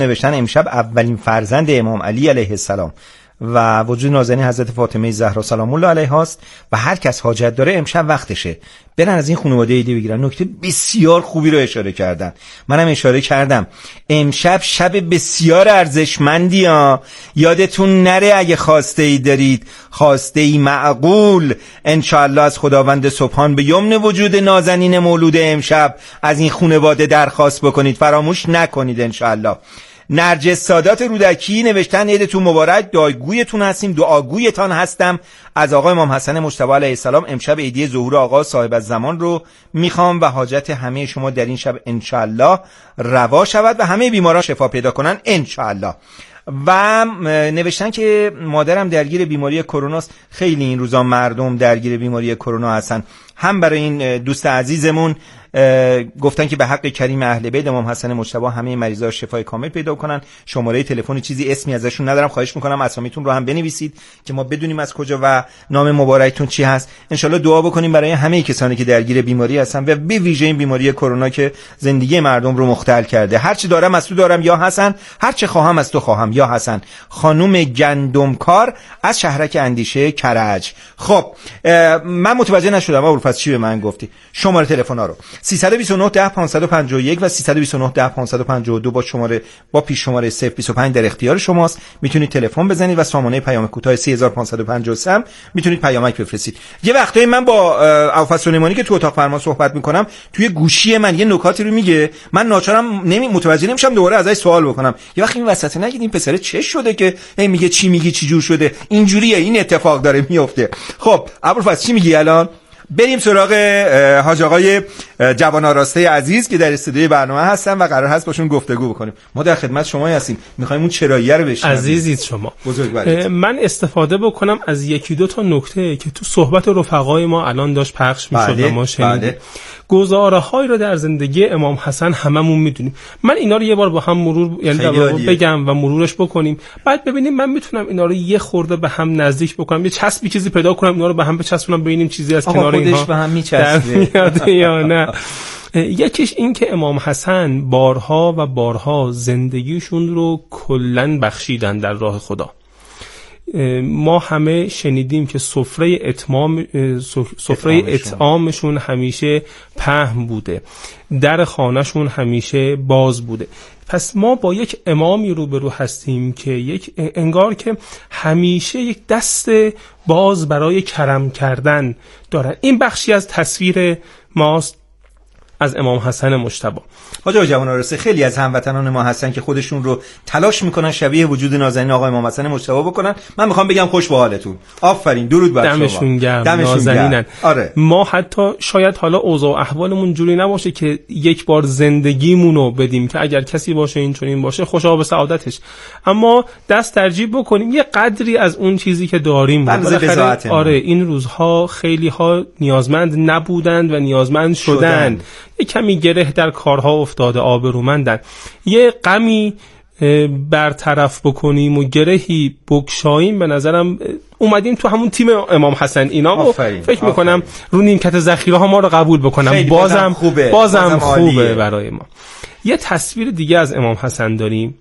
نوشتن امشب اولین فرزند امام علی علیه السلام و وجود نازنین حضرت فاطمه زهرا سلام الله علیها است و هر کس حاجت داره امشب وقتشه برن از این خانواده ایدی بگیرن. نکته بسیار خوبی رو اشاره کردن، منم اشاره کردم. امشب شب بسیار ارزشمندی ها، یادتون نره اگه خواسته ای دارید، خواسته ای معقول انشاءالله از خداوند سبحان به یمن وجود نازنین مولود امشب از این خانواده درخواست بکنید، فراموش نکنید انشاءالله. نرجس سادات رودکی نوشتن عیدتون مبارک، دعاگویتون هستیم، دعاگویتان هستم. از آقا امام حسن مجتبی علیه السلام امشب عیدی ظهور آقا صاحب الزمان رو میخوام و حاجت همه شما در این شب انشالله روا شود و همه بیماران شفا پیدا کنن انشالله. و نوشتن که مادرم درگیر بیماری کرونا است. خیلی این روزا مردم درگیر بیماری کرونا هستن. هم برای این دوست عزیزمون گفتن که به حق کریم اهل بیت امام حسن مجتبی همه مریضا شفای کامل پیدا کنن. شماره تلفن چیزی اسمی ازشون ندارم، خواهش میکنم اسامیتون رو هم بنویسید که ما بدونیم از کجا و نام مبارکتون چی هست. انشالله دعا بکنیم برای همه کسانی که درگیر بیماری هستن و به ویژه این بیماری کرونا که زندگی مردم رو مختل کرده. هر چی دارم از تو دارم یا حسن، هر چه خواهم از تو خواهم یا حسن. خانم گندمکار از شهرک اندیشه کرج. خب من متوجه نشدم ابوالفضل چی به من گفتی. شماره تلفن‌ها رو 329 10 551 و 329 10 552 با پیش شماره 025 در اختیار شماست. میتونید تلفن بزنید و سامانه پیام کوتاه 3553 هم میتونید پیامک بفرستید. یه وقتایی من با ابوالفضل سلیمانی که تو اتاق فرمان صحبت میکنم توی گوشی من یه نکاتی رو میگه، من ناچارم متوجه نمیشم دوباره ازش سوال بکنم. یه وقتی این وسط نگید این پسره چه شده که میگه چی میگی چی جور شده، اینجوریه، این اتفاق داره میفته. خب ابوالفضل چی میگی الان؟ بریم سراغ حاج آقای جوان آراسته عزیز که در استودیوی برنامه هستن و قرار هست باشون گفتگو بکنیم. ما در خدمت شما هستیم، میخوایم اون چراییه رو بشنویم. عزیزید شما بزرگوارید. من استفاده بکنم از یکی دو تا نکته که تو صحبت رفقای ما الان داشت پخش میشد و ما شنیدیم. گزاره‌هایی رو در زندگی امام حسن هممون میدونیم. من اینا رو یه بار با هم مرور بگم و مرورش بکنیم، بعد ببینیم من میتونم اینا رو یه خورده به هم نزدیک بکنم، یه چسبی چیزی پیدا کنم اینا رو به هم بچسبونم، ببینیم چیزی از کنار اینها به هم میچسبه یا نه. یکیش این که امام حسن بارها و بارها زندگیشون رو کلاً بخشیدن در راه خدا. ما همه شنیدیم که سفره اطعامشون همیشه پهن بوده، در خانهشون همیشه باز بوده. پس ما با یک امامی روبرو هستیم که انگار که همیشه یک دست باز برای کرم کردن دارن. این بخشی از تصویر ماست از امام حسن مجتبی. حاج جوان آراسته، خیلی از هموطنان ما هستن که خودشون رو تلاش میکنن شبیه وجود نازنین آقای امام حسن مجتبی بکنن. من میخوام بگم خوش به حالتون، آفرین، درود بر شما، دمشون گرم، نازنینن. آره. ما حتی شاید حالا اوضاع و احوالمون جوری نباشه که یک بار زندگیمونو بدیم که اگر کسی باشه این چنین باشه خوشا به سعادتش، اما دست ترجیب بکنیم یه قدری از اون چیزی که داریم. آره، این روزها خیلی ها نیازمند نبودند و نیازمند شدن. یه کمی گره در کارها افتاده، آبرومندن. یه غمی برطرف بکنیم و گرهی بکشاییم، به نظرم اومدیم تو همون تیم امام حسن اینا و فکر میکنم رو نیمکت ذخیره ها ما رو قبول بکنم. بازم خوبه برای ما. یه تصویر دیگه از امام حسن داریم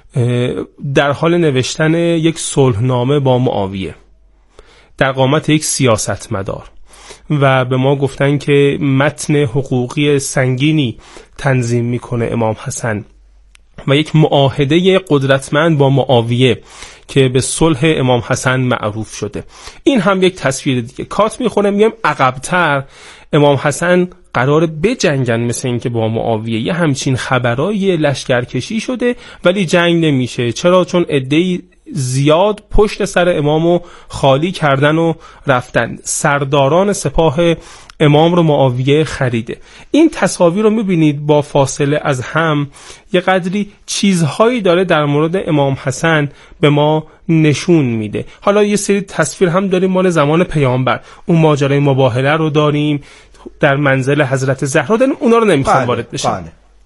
در حال نوشتن یک صلحنامه با معاویه در قامت یک سیاستمدار و به ما گفتن که متن حقوقی سنگینی تنظیم میکنه امام حسن و یک معاهده قدرتمند با معاویه که به صلح امام حسن معروف شده. این هم یک تصویر دیگه. کات میخونه میگم عقب‌تر امام حسن قراره بجنگن، مثل این که با معاویه یه همچین خبرای لشکرکشی شده ولی جنگ نمیشه. چرا؟ چون عده‌ای زیاد پشت سر امامو خالی کردن و رفتن. سرداران سپاه امام رو معاویه خریده. این تصاویر رو میبینید با فاصله از هم یه قدری چیزهایی داره در مورد امام حسن به ما نشون میده. حالا یه سری تصویر هم داریم مال زمان پیامبر، اون ماجرای مباهله رو داریم، در منزل حضرت زهرا داریم، اونا رو نمیخوام وارد بشم.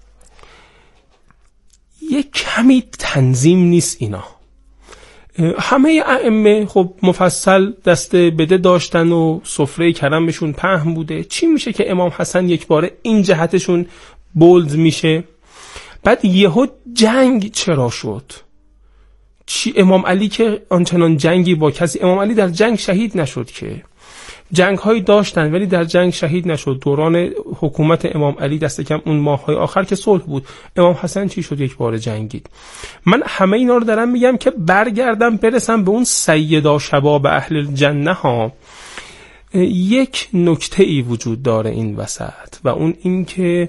یه کمی تنظیم نیست اینا. همه ائمه خب مفصل دست بده داشتن و سفره کرمشون پهن بوده. چی میشه که امام حسن یک باره این جهتشون بولد میشه؟ بعد یهو جنگ چرا شد؟ چی امام علی که آنچنان جنگی با کسی، امام علی در جنگ شهید نشد که، جنگ هایی داشتن ولی در جنگ شهید نشد. دوران حکومت امام علی دست کم اون ماه‌های آخر که صلح بود. امام حسن چی شد؟ یک بار جنگید. من همه اینا رو دارم میگم که برگردم برسم به اون سیدا شباب اهل الجنه ها. یک نکته ای وجود داره این وسط و اون این که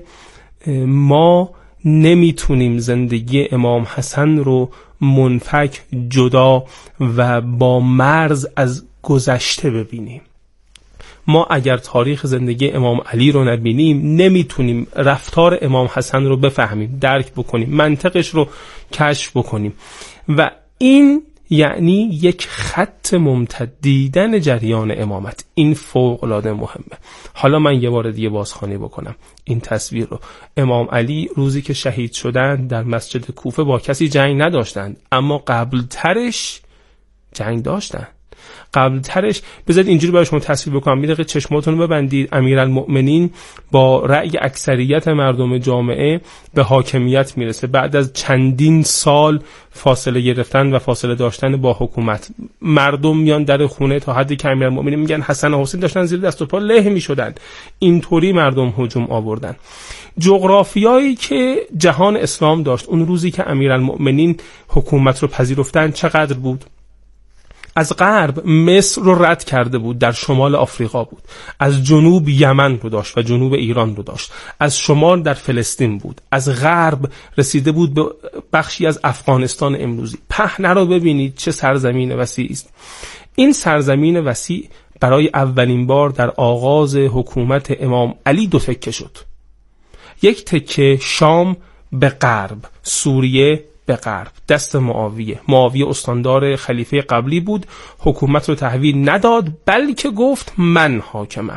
ما نمیتونیم زندگی امام حسن رو منفک، جدا و با مرز از گذشته ببینیم. ما اگر تاریخ زندگی امام علی رو نبینیم نمیتونیم رفتار امام حسن رو بفهمیم، درک بکنیم، منطقش رو کشف بکنیم و این یعنی یک خط ممتد دیدن جریان امامت. این فوق العاده مهمه. حالا من یه بار دیگه بازخوانی بکنم این تصویر رو. امام علی روزی که شهید شدن در مسجد کوفه با کسی جنگ نداشتند، اما قبل ترش جنگ داشتن. قبل ترش بذارید اینجوری برای شما تصویر بکنم، یه دقیقه چشماتون رو ببندید. امیرالمؤمنین با رأی اکثریت مردم جامعه به حاکمیت میرسه بعد از چندین سال فاصله گرفتن و فاصله داشتن با حکومت. مردم میان در خونه تا حدی که امیرالمؤمنین میگن حسن و حسین داشتن زیر دست و پا له میشدن. اینطوری مردم هجوم آوردن. جغرافیایی که جهان اسلام داشت اون روزی که امیرالمؤمنین حکومت رو پذیرفتن چقدر بود؟ از غرب مصر رو رد کرده بود، در شمال آفریقا بود. از جنوب یمن رو داشت و جنوب ایران رو داشت. از شمال در فلسطین بود. از غرب رسیده بود به بخشی از افغانستان امروزی. پهنه رو ببینید چه سرزمین وسیعی است. این سرزمین وسیع برای اولین بار در آغاز حکومت امام علی دو تکه شد. یک تکه شام به غرب، سوریه به غرب، دست معاویه استاندار خلیفه قبلی بود. حکومت رو تحویل نداد بلکه گفت من حاکمم.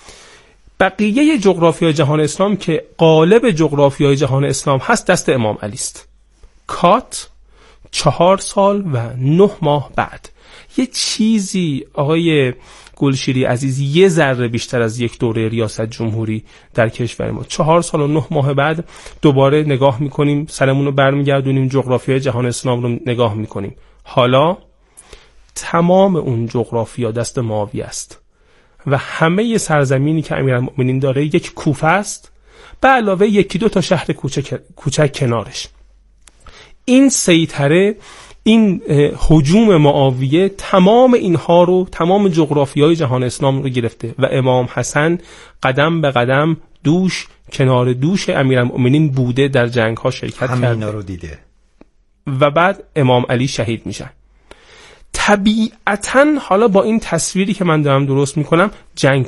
بقیه جغرافیای جهان اسلام که قالب جغرافیای جهان اسلام هست دست امام علی است. کات 4 سال و 9 ماه بعد. یه چیزی آقای گلشیری عزیز یه ذره بیشتر از یک دوره ریاست جمهوری در کشور ما. 4 سال و 9 ماه بعد دوباره نگاه میکنیم، سرمون رو برمیگردونیم، جغرافیای جهان اسلام رو نگاه میکنیم. حالا تمام اون جغرافیا دست معاویه است و همه سرزمینی که امیرالمؤمنین داره یک کوفه است به علاوه 1-2 تا شهر کوچک کنارش. این سیطره، این هجوم معاویه تمام اینها رو، تمام جغرافیای جهان اسلام رو گرفته و امام حسن قدم به قدم کنار دوش امیرالمؤمنین بوده، در جنگ ها شرکت کرده، همینا رو دیده و بعد امام علی شهید میشن. طبیعتاً حالا با این تصویری که من دارم درست میکنم جنگ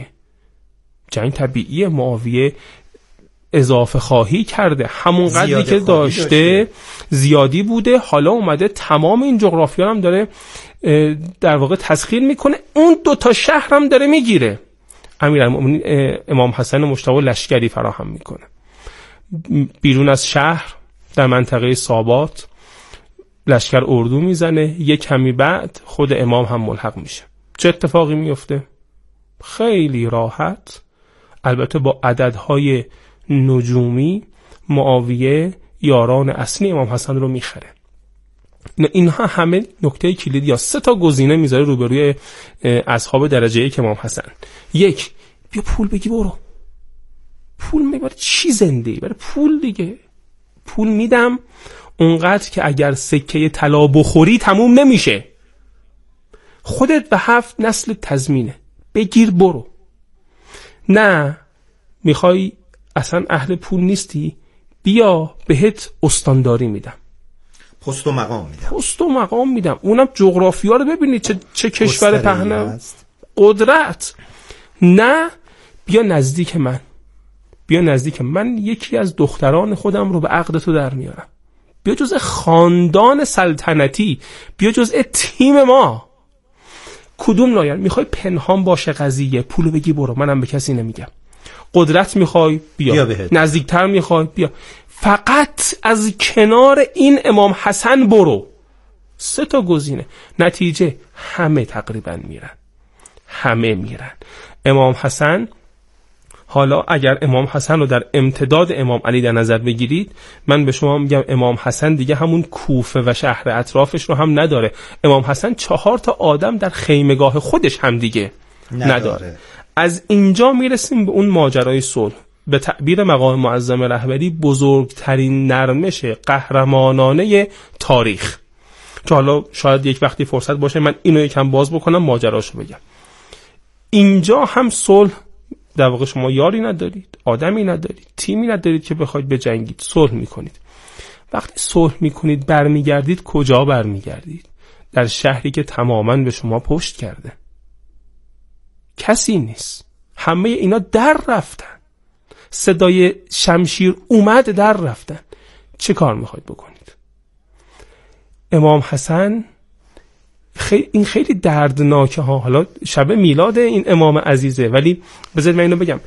طبیعیه. معاویه اضافه خواهی کرده، همون قدری که داشته زیادی بوده. حالا اومده تمام این جغرافیا هم داره در واقع تسخیر میکنه. اون 2 تا شهر هم داره میگیره. امیرالمؤمنین امام حسن مجتبی لشکری فراهم میکنه بیرون از شهر در منطقه سابات، لشکر اردو میزنه. یک کمی بعد خود امام هم ملحق میشه. چه اتفاقی میفته؟ خیلی راحت، البته با عددهای نجومی، معاویه یاران اصلی امام حسن رو میخره. اینها همه نکته کلیدی یا 3 تا گزینه میذاره روبروی اصحاب درجه 1 امام حسن. 1، بیا پول بگی برو. پول میبره چی زنده ای؟ برای پول دیگه. پول میدم اونقدر که اگر سکه طلا بخوری تموم نمیشه. خودت و 7 نسل تضمینه. بگیر برو. نه میخوای اصلا اهل پول نیستی، بیا بهت استانداری میدم، پست و مقام میدم. اونم جغرافیا رو ببینید چه کشور پهنه، قدرت. نه بیا نزدیک من، یکی از دختران خودم رو به عقد تو در میارم، بیا جزء خاندان سلطنتی، بیا جزء تیم ما. کدوم لایر؟ میخوای پنهان باشه قضیه، پولو بگی برو، منم به کسی نمیگم. قدرت میخوای بیا نزدیکتر میخوای بیا، فقط از کنار این امام حسن برو. 3 تا گزینه. نتیجه همه تقریبا میرن. امام حسن حالا اگر امام حسن رو در امتداد امام علی در نظر بگیرید، من به شما میگم امام حسن دیگه همون کوفه و شهر اطرافش رو هم نداره. امام حسن 4 آدم در خیمگاه خودش هم دیگه نداره. از اینجا میرسیم به اون ماجرای صلح. به تعبیر مقام معظم رهبری بزرگترین نرمش قهرمانانه تاریخ، که حالا شاید یک وقتی فرصت باشه من اینو یکم باز بکنم، ماجراشو بگم. اینجا هم صلح، در واقع شما یاری ندارید، آدمی ندارید، تیمی ندارید که بخواید بجنگید، صلح میکنید. وقتی صلح میکنید برمیگردید کجا برمیگردید؟ در شهری که تماما به شما پشت کرده. کسی نیست، همه اینا در رفتن، صدای شمشیر اومد در رفتن. چه کار میخواید بکنید؟ امام حسن این خیلی دردناکه ها. حالا شب میلاد این امام عزیزه، ولی بذارید من اینو بگم،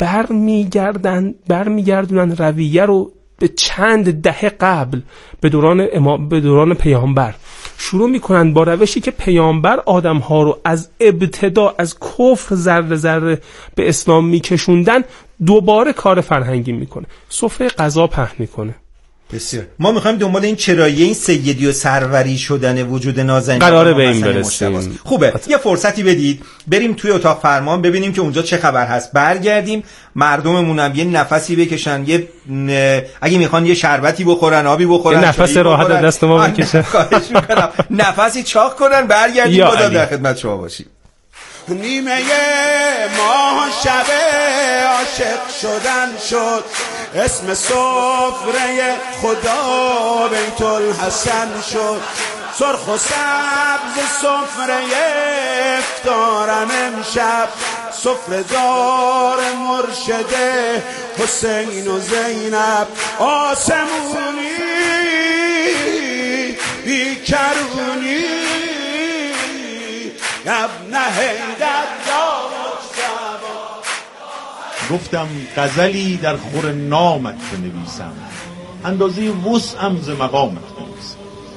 برمیگردونن رویه رو به چند دهه قبل، به دوران پیامبر. شروع میکنن با روشی که پیامبر آدمها رو از ابتدا از کفر ذره ذره به اسلام میکشوندن، دوباره کار فرهنگی میکنه، سفره غذا پهن میکنه. بسیار. ما میخوایم دنبال این چرایی این سیدی و سروری شدن وجود نازنین قراره به این برسیم. خوبه یه فرصتی بدید بریم توی اتاق فرمان ببینیم که اونجا چه خبر هست، برگردیم مردممون هم یه نفسی بکشن، یه اگه میخوان یه شربتی بخورن، آبی بخورن، یه نفس راحت از دست ما بکشن، نفسی چاق کنن، برگردیم باز در خدمت شما باشیم. نیمه ماه شب عاشق شدن شد، اسم سفره خدا بیت الحسن شد، سرخ و سبز سفره افطارم امشب، سفره دار مرشد حسین و زینب، آسمونی بیکرونی ابن حیدر گفتم غزلی در خور نامت بنویسم، اندازه وسعم ز مقامت بنویسم.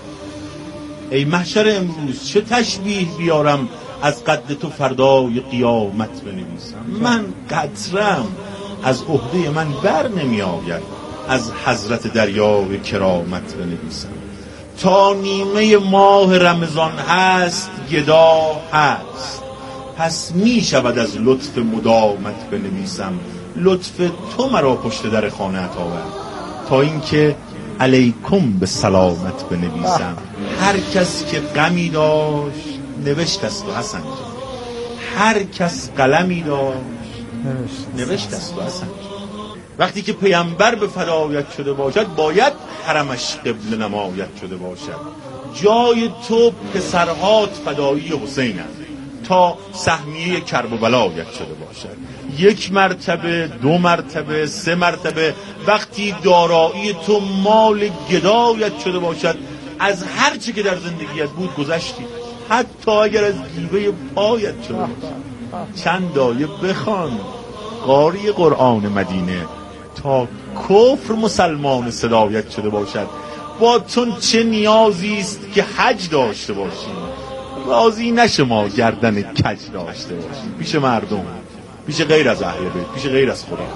ای محشر امروز چه تشبیه بیارم از قد تو فردای قیامت بنویسم. من قطرم از عهده من بر نمی آید از حضرت دریای کرامت بنویسم. تا نیمه ماه رمضان هست گدا هست، پس می شود از لطف مدامت بنویسم. لطف تو مرا پشت در خانه‌ات آورد تا اینکه علیکم به سلامت بنویسم. هر کس که غمی داشت نوشت است و حسن جان، هر کس قلمی داشت نوشت است و حسن جان. وقتی که پیامبر به فدایت شده باشد باید حرمش قبله نمایت شده باشد. جای تو پسرهات فدایی حسینند تا سهمیه کرب و بلایت شده باشد. 1 مرتبه، 2 مرتبه، 3 مرتبه وقتی دارایی تو مال گدایت شده باشد، از هر چی که در زندگیت بود گذشتی، حتی اگر از گیوه پایت شده باشد. چند آیه بخوان قاری قرآن مدینه تا کفر مسلمان صدایت شده باشد. با تو چه نیازی است که حج داشته باشیم، راضی نشه ما گردن کج داشته باشیم پیش مردم، پیش غیر از اهل بیت، پیش غیر از خدا.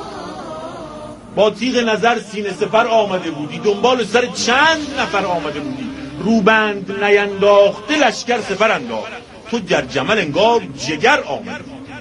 با تیغ نظر سینه سپر آمده بودی، دنبال سر چند نفر آمده بودی، روبند نینداخته لشکر سپر انداخت، تو در جمل انگار جگر آمده.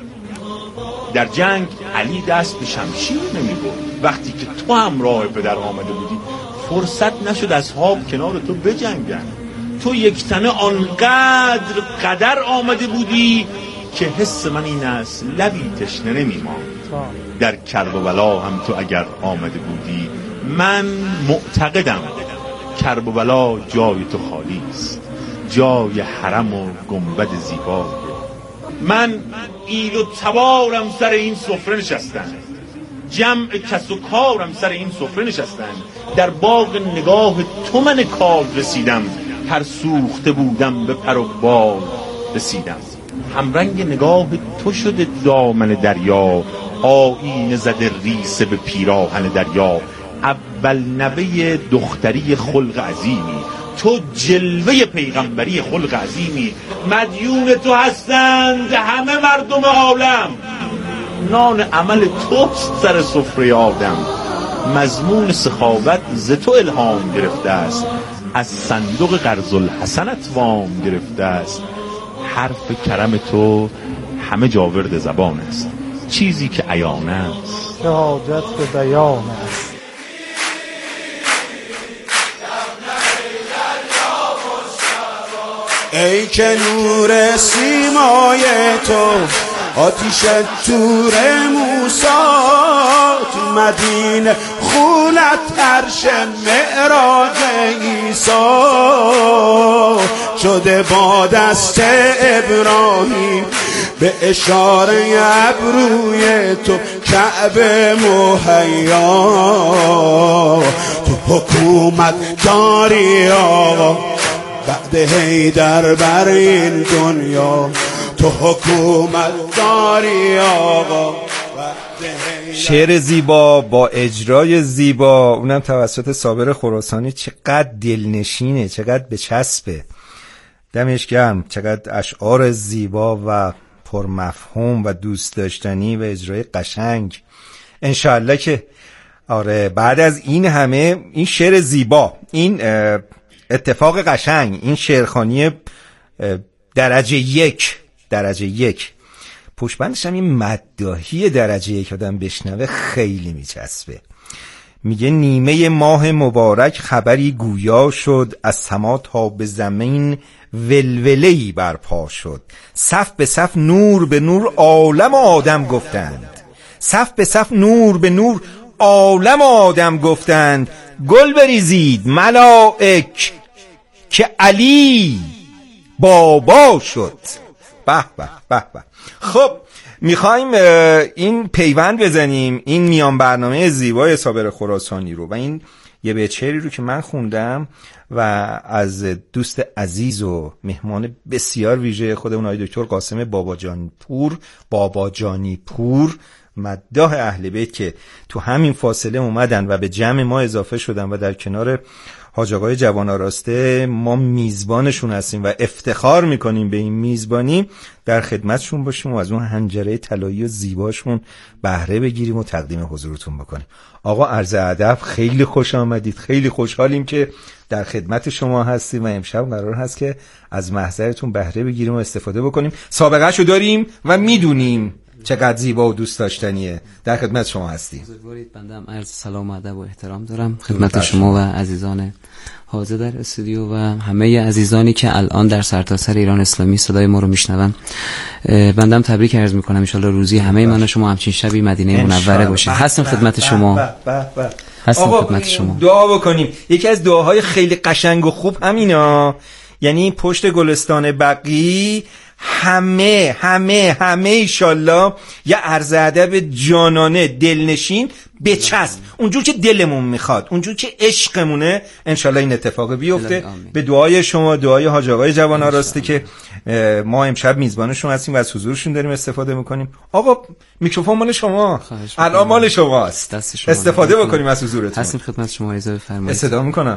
در جنگ علی دست به شمشیر نمی برد، وقتی که تو همراه پدر آمده بودی فرصت نشد اصحاب کنار تو بجنگن. تو یک تنه آنقدر قدر آمده بودی که حس من این است لبی تشنه نمی ماند. در کربلا هم تو اگر آمده بودی، من معتقدم کربلا جای تو خالی است، جای حرم و گنبد زیبا. من ایل و تبارم سر این سفره نشستن، جمع کس و کارم سر این سفره نشستن، در باغ نگاه تو من کار رسیدم، هر سوخته بودم به پر و بال رسیدم. همرنگ نگاه تو شده دامن دریا، آیین زده ریسه به پیراهن دریا. اول نوه دختری خلق عظیمی، تو جلوه پیغمبری خلق عظیمی. مدیون تو هستند همه مردم عالم، نان عمل توست سر سفره آدم. مضمون سخاوت ز تو الهام گرفته است، از صندوق قرض الحسنت وام گرفته است. حرف کرم تو همه جاورد زبان است، چیزی که عیان است چه حاجت به بیان است. ای که نور سیمای تو آتیش تور موسی، تو مدینه خونت عرش معراج عیسی، شده با دست ابراهیم به اشاره ابروی تو کعبه مهیا. تو حکومت داری آقا بعد حیدر بر این دنیا، تو حکومت داری آقا. شعر زیبا با اجرای زیبا، اونم توسط صابر خراسانی، چقدر دلنشینه، چقدر بچسبه. دمش گرم. چقدر اشعار زیبا و پرمفهوم و دوست داشتنی و اجرای قشنگ. انشالله که آره بعد از این همه این شعر زیبا، این اتفاق قشنگ، این شعرخوانی درجه یک، پشتبندش هم این مداحی درجه یک آدم بشنوه خیلی میچسبه. میگه نیمه ماه مبارک خبری گویا شد، از سما تا به زمین ولوله‌ای برپا شد. صف به صف نور به نور عالم آدم گفتند، صف به صف نور به نور عالم آدم گفتند. گل بریزید ملائک که علی بابا شد. به به به به. خب میخوایم این پیوند بزنیم این میان برنامه زیبای صابر خراسانی رو و این یه بیت شعری رو که من خوندم و از دوست عزیز و مهمان بسیار ویژه خودمون آقای دکتر قاسم باباجانی پور مداح اهل بیت که تو همین فاصله اومدن و به جمع ما اضافه شدن و در کنار حاج آقای جوان آراسته ما میزبانشون هستیم و افتخار میکنیم به این میزبانی، در خدمتشون باشیم و از اون حنجره طلایی و زیباشون بهره بگیریم و تقدیم حضورتون بکنیم. آقا عرض ادب، خیلی خوش آمدید، خیلی خوشحالیم که در خدمت شما هستیم و امشب قرار هست که از محضرتون بهره بگیریم و استفاده بکنیم. سابقه‌شو داریم و میدونیم چقدر زیبا و دوست داشتنیه. در خدمت شما هستیم. بزرگوارید، بنده هم عرض سلام و ادب و احترام دارم خدمت شما و عزیزان حاضر در استودیو و همه عزیزانی که الان در سرتاسر ایران اسلامی صدای ما رو میشنون. بنده هم تبریک عرض میکنم، ان شاءالله روزی همه من و شما همچین شبی مدینه منوره باشه. هستم خدمت شما. هستم خدمت شما. دعا بکنیم. یکی از دعاهای خیلی قشنگ و خوب همینا، یعنی پشت گلستان بقی همه ایشالله یه عرض ادب جانانه دلنشین بچسب، اونجور که دلمون میخواد، اونجور که عشقمونه، انشالله این اتفاق بیفته. به دعای شما، دعای حاج آقای جوان آراسته که ما امشب میزبانشون هستیم و از حضورشون داریم استفاده میکنیم. آقا میکروفون مال شما، الان مال شماست، استفاده بکنیم از حضورتون. هستیم خدمت شما، اجازه بفرمایید. صدا میکنم.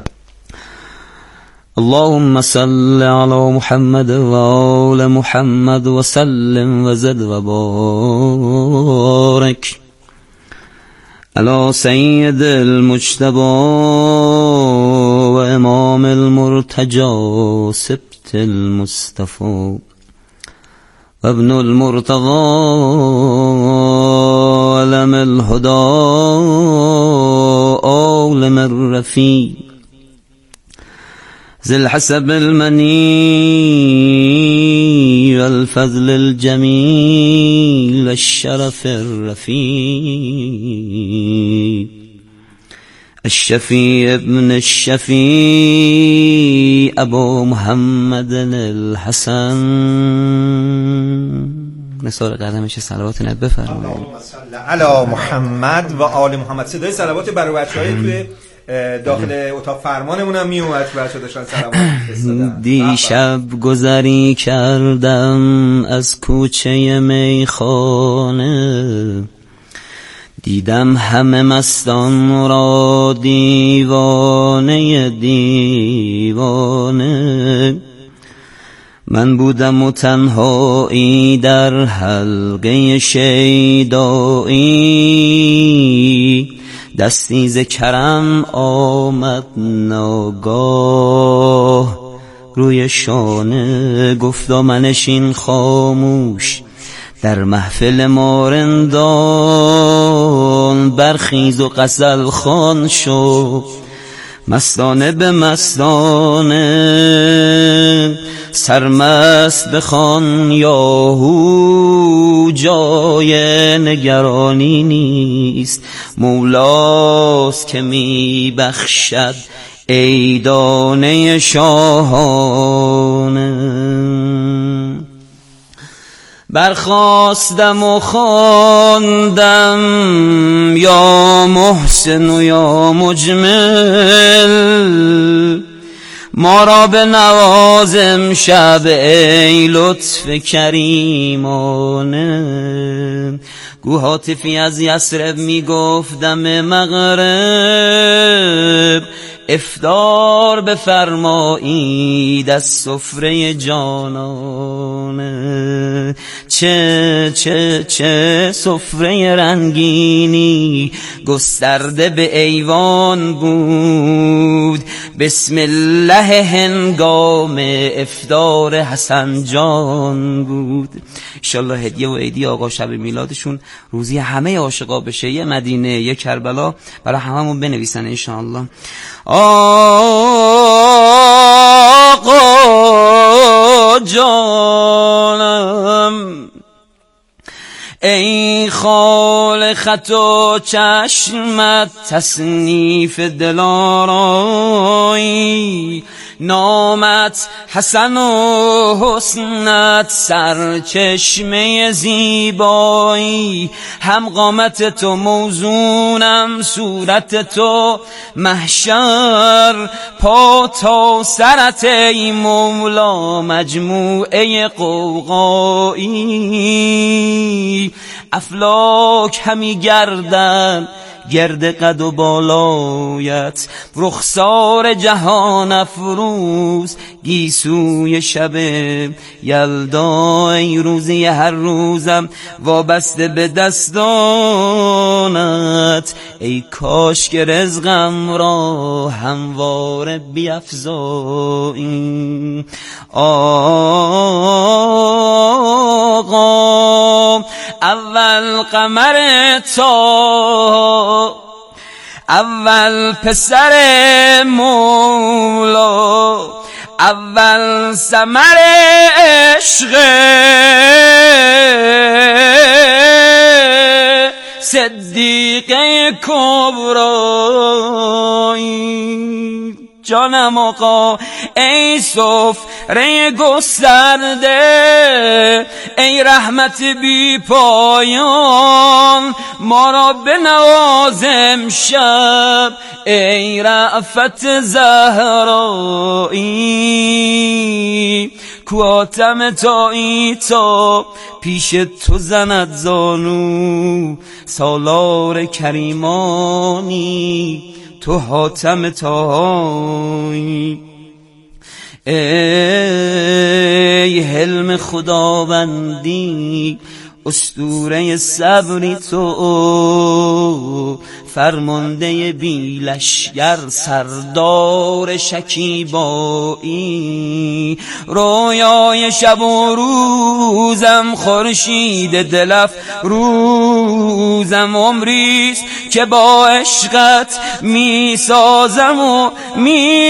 اللهم صل على محمد و آل محمد و سلم و زد و بارک على سید المجتبی و امام المرتجى سبت المصطفى و ابن المرتضى علم الهدى عالم الرفیع ذي الحسب المني والفضل الجميل الشرف الرفيع الشفيع ابن الشفيع أبو محمد الحسن. نثار قدمش صلوات نبی بفرمایید. علی محمد و آل محمد. صدای صلوات برای بچه‌های توی داخل اتاق فرمانمون هم میومد، بچه داشتن سلام فرستادن. دیشب گذری کردم از کوچه میخانه، دیدم همه مستان را دیوانه دیوانه، من بودم و تنهایی در حلقه شیدایی، دستی ز کرم آمد ناگاه، روی شانه گفتا منشین خاموش، در محفل ما رندان برخیز و غزل خوان شو، مستانه به مستانه سرمست بخوان یاهو، جای نگرانی نیست، مولاست که می بخشد ای دانه شاهانه. برخاستم و خواندم یا محسن و یا مجمل، ما را به نواز امشب ای لطف کریمانه. گو هاتفی از یثرب می گفت دم مغرب، افطار بفرمایید از سفره جانانه. چه چه چه سفره رنگینی گسترده به ایوان بود، بسم الله هنگام افطار حسن جان بود. انشالله هدیه و عیدی آقا شب میلادشون روزی همه عاشقا بشه، یه مدینه یه کربلا برای هممون بنویسن انشالله. آقا جانم ای خال خط و چشمت تصنیف دلارایی، نامت حسن و حسنت سرچشمه زیبایی، هم قامت تو موزونم صورت تو محشر، پا تا سرت ای مولا مجموعه قوقایی، افلاک همی گردن گرد قد و بالایت، رخسار جهان افروز گیسوی شب یلدا، ای روزی هر روزم وابسته به دستانت، ای کاش که رزقم را همواره بیفزایی. آقا اول قمر تا اول پسر مولا، اول ثمر عشق صدیقه کبرایی. جانم آقا ای سفره گسترده، ای رحمت بی پایان، ما را بنواز امشب ای رأفت زهرایی. کواتم تایی تا پیش تو زند زانو، سالار کریمانی تو حاتم تایی. ای حلم خداوندی اسطوره صبری تو، فرمانده بی لشگر سردار شکیبایی. رویای شب و روزم خورشید دلف روزم، عمریست که با عشقت می سازم و می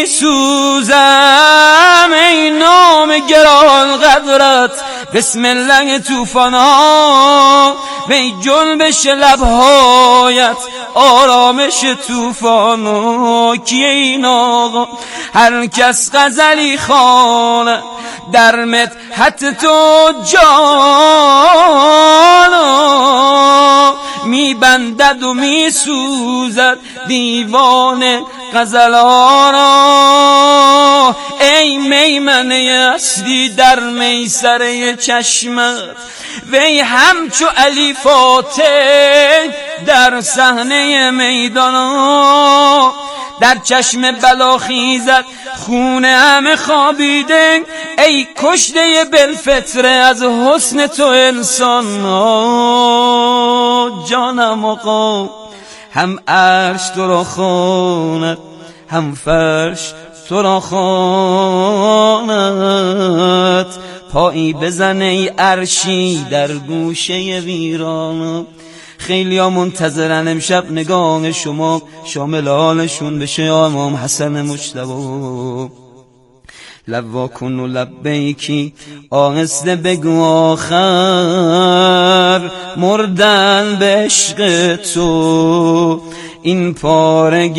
سوزم. ای نام گران قدرت بسم الله توفانا، وی جنبش لبهایت آرامش توفانا. کیه این آقا هر کس غزلی خوانه در مدحت تو جانا، می بندد و می سوزد دیوان غزلارا. ای میمنه اصلی در میسره چشمت، وی همچو علی فاتح در صحنه میدان، در چشم بلا خیزد خون همه خوابیده، ای کشته بالفطره از حسن تو انسان. جانم آقا هم عرش تو را خواند، هم فرش تو را خواند، پایی بزن ای عرشی در گوشه ویران. خیلی ها منتظرن امشب نگاه شما شامل حالشون بشه امام حسن مجتبی. لوا کن و لبیکی آهسته بگو آخر، مردن به عشق تو این پاره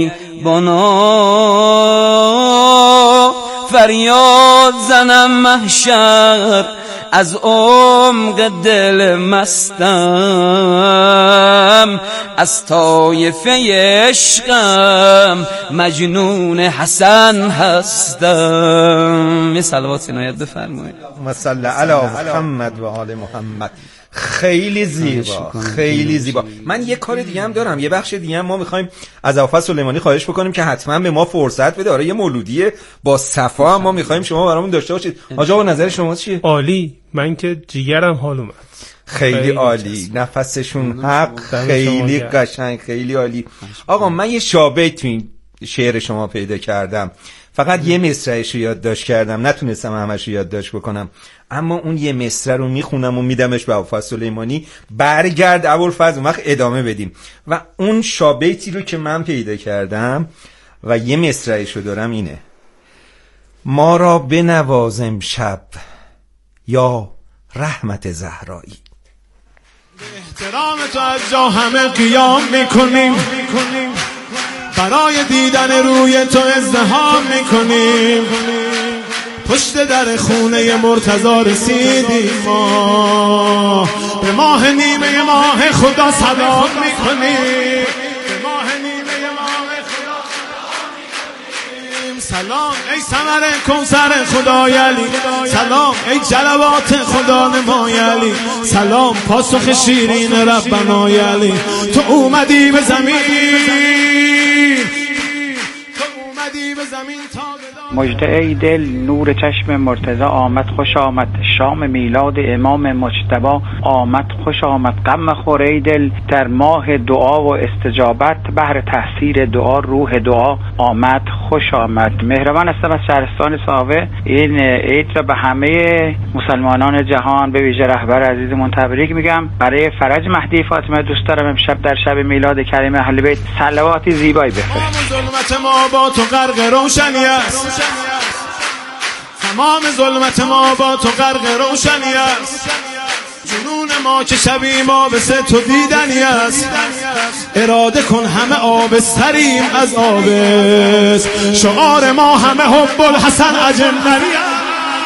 گریبانا. فریاد زنم محشر از عمق دل مستم، از طایفه عشقم مجنون حسن هستم. یه صلوات عنایت بفرمایید. صلی علی محمد و آل محمد. خیلی زیبا، خیلی زیبا. من یه کار دیگه هم دارم، یه بخش دیگه هم ما میخوایم از آفت سلیمانی خواهش بکنیم که حتما به ما فرصت بده. آره یه مولودی با صفا هم ما میخوایم شما برامون داشته باشید. حاج آقا نظر شما چیه؟ عالی، من که جیگرم حال اومد. خیلی عالی، نفسشون حق، خیلی قشنگ، خیلی عالی. آقا من یه شابیت تو این شعر شما پیدا کردم، فقط یه مصرعش رو یادداشت کردم، نتونستم همش رو یادداشت بکنم، اما اون یه مصرع رو میخونم و میدمش به آفت سلیمانی. برگرد ابوالفضل اون وقت ادامه بدیم. و اون شابیتی رو که من پیدا کردم و یه مصرعش رو دارم اینه: ما را بنوازم شب یا رحمت زهرایی. به احترام تو از جا همه قیام میکنیم، برای دیدن روی تو ازدحام میکنیم، پشت در خونه مرتضی رسیدیم ما، به ماه نیمه ماه خدا سلام میکنیم، به ماه نیمه ماه خدا سلام میکنیم. سلام ای ثمر کوثر خدای علی، سلام ای جلوات خدا نمای علی، سلام پاسخ شیرین ربنای علی. تو اومدی به زمین، مژده ای دل نور چشم مرتضی آمد، خوش آمد شام میلاد امام مجتبی آمد، خوش آمد غم خور ای دل در ماه دعا و استجابت، بهر تحصیل دعا روح دعا آمد، خوش آمد. مهربان هستم از شهرستان ساوه. این عید را به همه مسلمانان جهان به ویژه رهبر عزیزمون تبریک میگم. برای فرج مهدی فاطمه دوست دارم امشب در شب میلاد کریم اهل بیت صلواتی زیبایی بفرستید. ظلمت ما با تو غرق روشنی است، تمام ظلمت ما با تو غرق روشنی است، جنون ما که شبی ما به سه تو دیدنی است، اراده کن همه آبستریم از آبست، شعار ما همه حب الحسن اجندری است.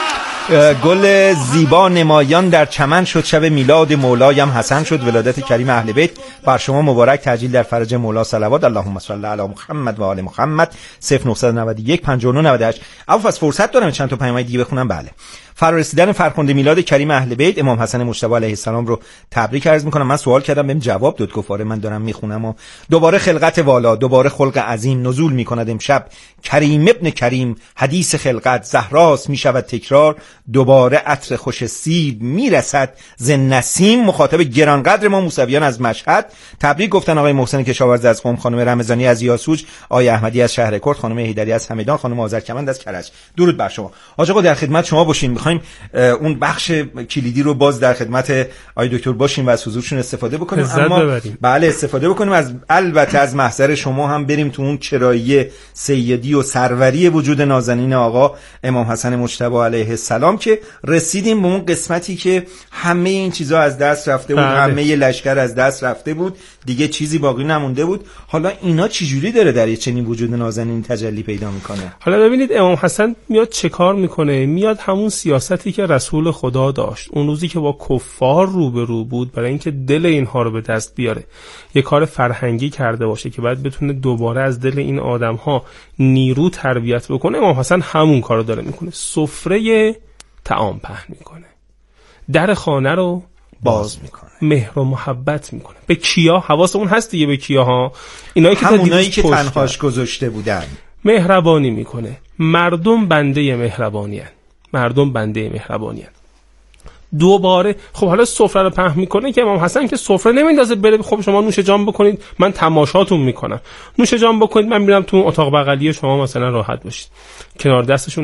گل زیبا نمایان در چمن شد، شب میلاد مولایم حسن شد، ولادت کریم اهل بیت بر شما مبارک، تعجیل در فرج مولا صلوات. اللهم صل علی محمد و آل محمد. 0991 59 98. از فرصت دارم چند تا پیامک دیگه بخونم. بله، فرارسیدن فرخنده میلاد کریم اهل بیت امام حسن مجتبی علیه السلام رو تبریک عرض میکنم. من سوال کردم بهم جواب داد، گفت آره من دارم میخونم. و دوباره خلقت والا، دوباره خلق عظیم نزول میکند امشب، کریم ابن کریم حدیث خلقت، زهراست میشود تکرار، دوباره عطر خوش سیب میرسد ز نسیم. مخاطب گرانقدر ما موسویان از مشهد تبریک گفتن آقای محسن کشاورز از قم، خانم رمضانی از یاسوج، آقای احمدی از شهر کرد، خانم هیدری از همدان، خانم آذرکمند از کرج. درود بر شما. حاج آقا در خدمت شما باشیم. میخوایم اون بخش کلیدی رو باز در خدمت آقای دکتر باشیم و از حضورشون استفاده بکنیم، اما بله استفاده بکنیم از البته از محضر شما هم بریم تو اون چرایی سیدی و سروری وجود نازنین آقا امام حسن مجتبی علیه السلام که رسیدیم به اون قسمتی که همه این چیزا از دست رفته بود، همه لشکر از دست رفته بود، دیگه چیزی باقی نمونده بود. حالا اینا چجوری داره در یه چنین وجود نازنین تجلی پیدا میکنه؟ حالا ببینید امام حسن میاد چه کار میکنه. میاد همون سیاستی که رسول خدا داشت اون روزی که با کفار روبرو بود، برای اینکه دل اینها رو به دست بیاره، یه کار فرهنگی کرده باشه که بعد بتونه دوباره از دل این آدم‌ها نیرو تربیت بکنه. امام حسن همون کارو داره میکنه، سفره طعام پهن میکنه. در خانه رو باز میکنه، مهر و محبت میکنه. به کیا؟ حواسمون هست دیگه به کیاها، اینایی که همونایی که تنهاش گذاشته بودن. مهربانی میکنه. مردم بنده مهربانیان، مردم بنده مهربانیان. دوباره خب حالا سفره رو پهن میکنه که امام حسن که سفره نمیندازه بره خب شما نوش جان بکنید من تماشاتون میکنم، نوش جان بکنید من میرم تو اتاق بغلی شما مثلا راحت باشید، کنار دستشون